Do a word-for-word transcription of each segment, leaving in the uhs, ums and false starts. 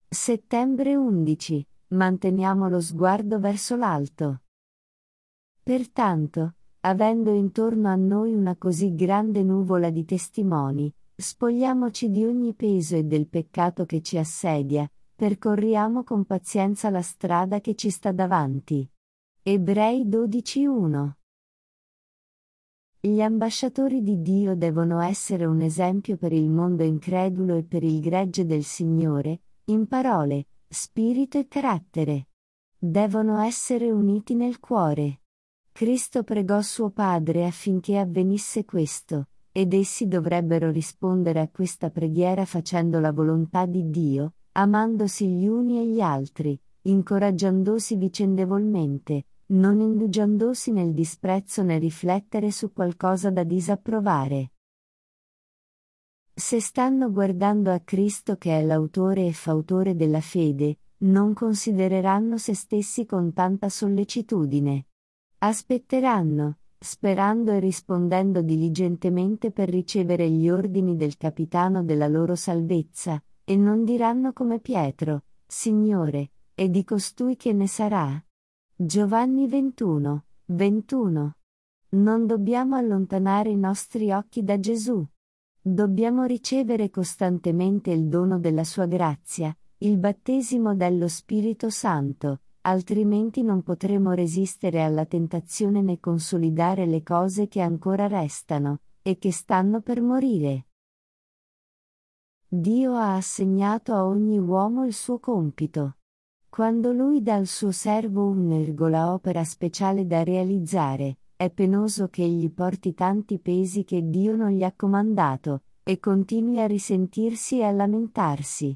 Settembre undici. Manteniamo lo sguardo verso l'alto. Pertanto, avendo intorno a noi una così grande nuvola di testimoni, spogliamoci di ogni peso e del peccato che ci assedia, percorriamo con pazienza la strada che ci sta davanti. Ebrei dodici uno. Gli ambasciatori di Dio devono essere un esempio per il mondo incredulo e per il gregge del Signore, in parole, spirito e carattere. Devono essere uniti nel cuore. Cristo pregò suo Padre affinché avvenisse questo, ed essi dovrebbero rispondere a questa preghiera facendo la volontà di Dio, amandosi gli uni e gli altri, incoraggiandosi vicendevolmente, non indugiandosi nel disprezzo né riflettere su qualcosa da disapprovare. Se stanno guardando a Cristo che è l'autore e fautore della fede, non considereranno se stessi con tanta sollecitudine. Aspetteranno, sperando e rispondendo diligentemente per ricevere gli ordini del capitano della loro salvezza, e non diranno come Pietro: Signore, e di costui che ne sarà? Giovanni ventuno, ventuno. Non dobbiamo allontanare i nostri occhi da Gesù. Dobbiamo ricevere costantemente il dono della sua grazia, il battesimo dello Spirito Santo, altrimenti non potremo resistere alla tentazione né consolidare le cose che ancora restano, e che stanno per morire. Dio ha assegnato a ogni uomo il suo compito. Quando Lui dà al suo servo un'ergola opera speciale da realizzare, è penoso che egli porti tanti pesi che Dio non gli ha comandato, e continui a risentirsi e a lamentarsi.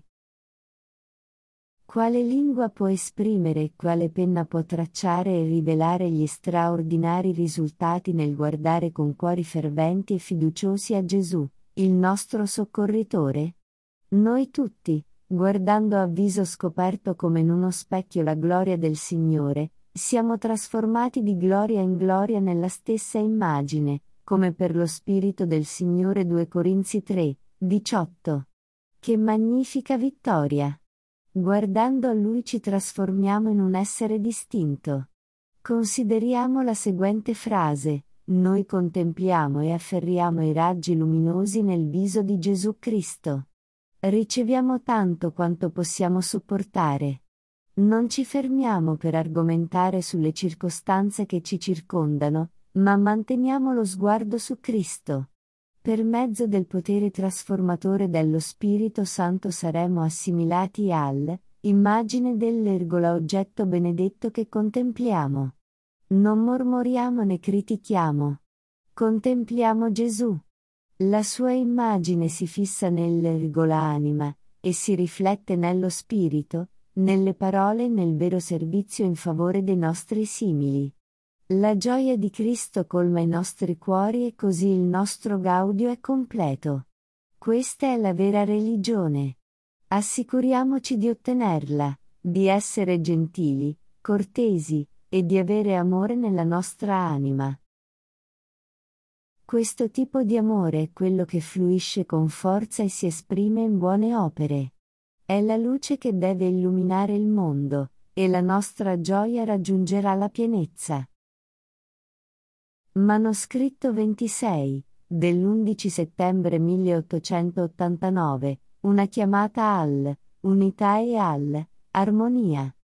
Quale lingua può esprimere, quale penna può tracciare e rivelare gli straordinari risultati nel guardare con cuori ferventi e fiduciosi a Gesù, il nostro soccorritore? Noi tutti, guardando a viso scoperto come in uno specchio la gloria del Signore, siamo trasformati di gloria in gloria nella stessa immagine, come per lo Spirito del Signore. due Corinzi tre, diciotto. Che magnifica vittoria! Guardando a Lui ci trasformiamo in un essere distinto. Consideriamo la seguente frase: noi contempliamo e afferriamo i raggi luminosi nel viso di Gesù Cristo. Riceviamo tanto quanto possiamo sopportare. Non ci fermiamo per argomentare sulle circostanze che ci circondano, ma manteniamo lo sguardo su Cristo. Per mezzo del potere trasformatore dello Spirito Santo saremo assimilati all'immagine dell'ergola oggetto benedetto che contempliamo. Non mormoriamo né critichiamo. Contempliamo Gesù. La sua immagine si fissa nell'ergola anima, e si riflette nello spirito, nelle parole e nel vero servizio in favore dei nostri simili. La gioia di Cristo colma i nostri cuori e così il nostro gaudio è completo. Questa è la vera religione. Assicuriamoci di ottenerla, di essere gentili, cortesi, e di avere amore nella nostra anima. Questo tipo di amore è quello che fluisce con forza e si esprime in buone opere. È la luce che deve illuminare il mondo, e la nostra gioia raggiungerà la pienezza. Manoscritto ventisei, dell'undici settembre milleottocentottantanove, una chiamata all', unità e all', armonia.